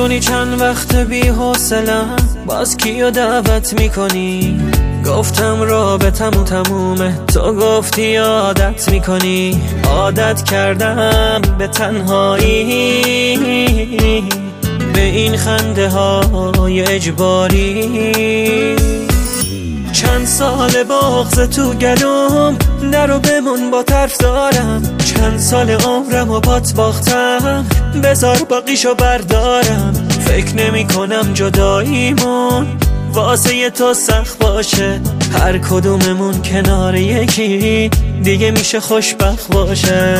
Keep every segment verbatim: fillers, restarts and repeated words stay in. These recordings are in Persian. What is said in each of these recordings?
میدونی چند وقت بی حوصله‌ام، باز کیو دعوت میکنی؟ گفتم رابطمون تمومه، تو گفتی عادت میکنی. عادت کردم به تنهایی، به این خنده های اجباری. چند سال بغض تو گلوم، درو بمون با طرف دارم. چند سال عمرم و بات باختم، بذار باقیشو بردارم. فکر نمی کنم جداییمون واسه تو سخت باشه، هر کدوممون کنار یکی دیگه میشه خوشبخت باشه.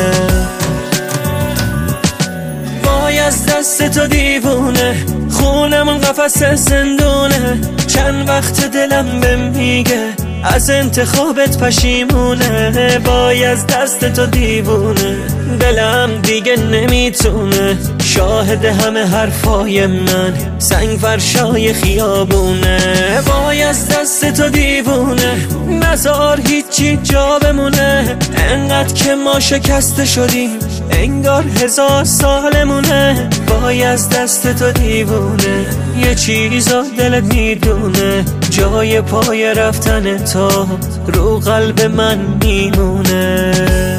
وای از دست تو دیوونه، خونمون قفس زندونه. چند وقت دلم بهم میگه از انتخابت پشیمونه. وای از دست تو دیوونه، دلم دیگه نمیتونه. شاهد همه حرفای من سنگ فرشای خیابونه. وای از دست تو دیوونه، نزار هیچی جا بمونه. انقدر که ما شکسته شدیم انگار هزار سالمونه. وای از دست تو دیوونه، یه چیزا دلت میدونه. جای پای رفتن تو رو قلب من میمونه.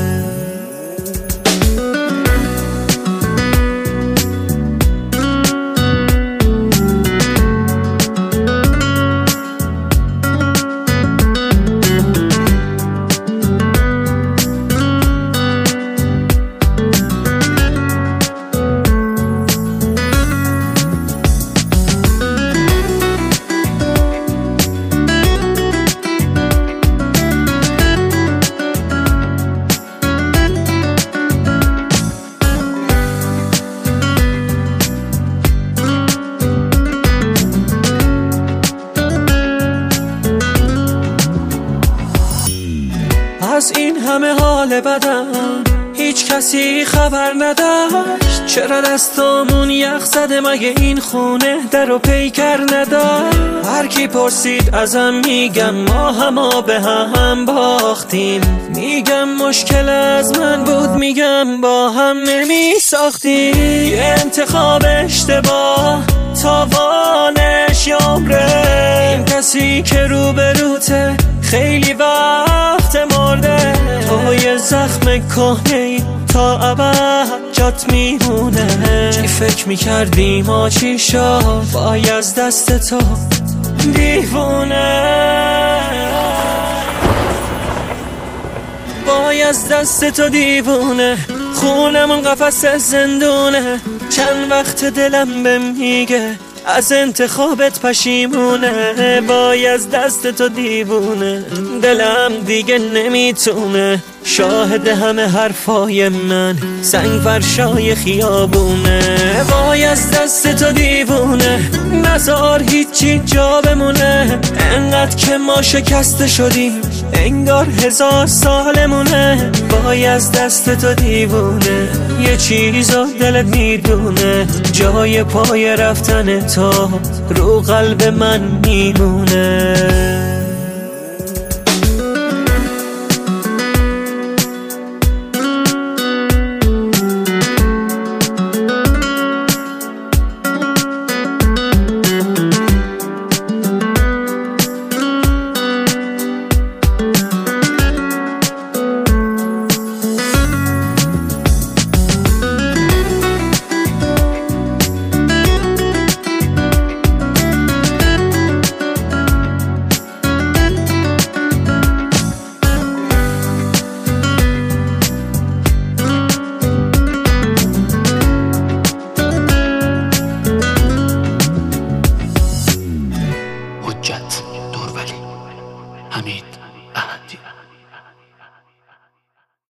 از این همه حال بدم هیچ کسی خبر نداشت. چرا دستامون یخ زده، مگه این خونه در و پیکر نداشت؟ هر کی پرسید ازم میگم ما هما به هم باختیم. میگم مشکل از من بود، میگم با هم نمی ساختیم. یه انتخاب اشتباه تاوانش یه عمره. این کسی که روبروته خیلی وقت مرده. تو یه زخم کهنه‌ای تا ابد جات میمونه. چی فکر میکردی ما چی شد؟ وای از دست تو دیوونه. وای از دست تو دیوونه، خونمون قفس زندونه. چند وقت دلم بهم میگه از انتخابت پشیمونه. وای از دست تو دیوونه، دلم دیگه نمیتونه. شاهد همه حرفای من سنگ فرشای خیابونه. وای از دست تو دیوونه، نزار هیچی جا بمونه. انقدر که ما شکسته شدیم انگار هزار سالمونه. وای از دست تو دیوونه، یه چیزا دلت میدونه. جای پای رفتن تو رو قلب من میمونه.